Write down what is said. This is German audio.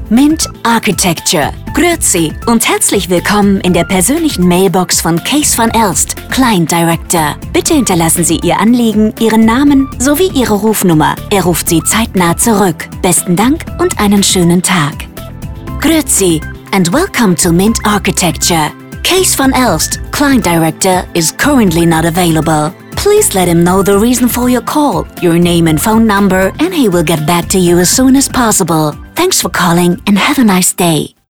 Mint Architecture. Grüezi und herzlich willkommen in der persönlichen Mailbox von Kees van Elst, Client Director. Bitte hinterlassen Sie Ihr Anliegen, Ihren Namen sowie Ihre Rufnummer. Er ruft Sie zeitnah zurück. Besten Dank und einen schönen Tag. Grüezi and welcome to Mint Architecture. Kees van Elst, Client Director, is currently not available. Please let him know the reason for your call, your name and phone number, and he will get back to you as soon as possible. Thanks for calling and have a nice day.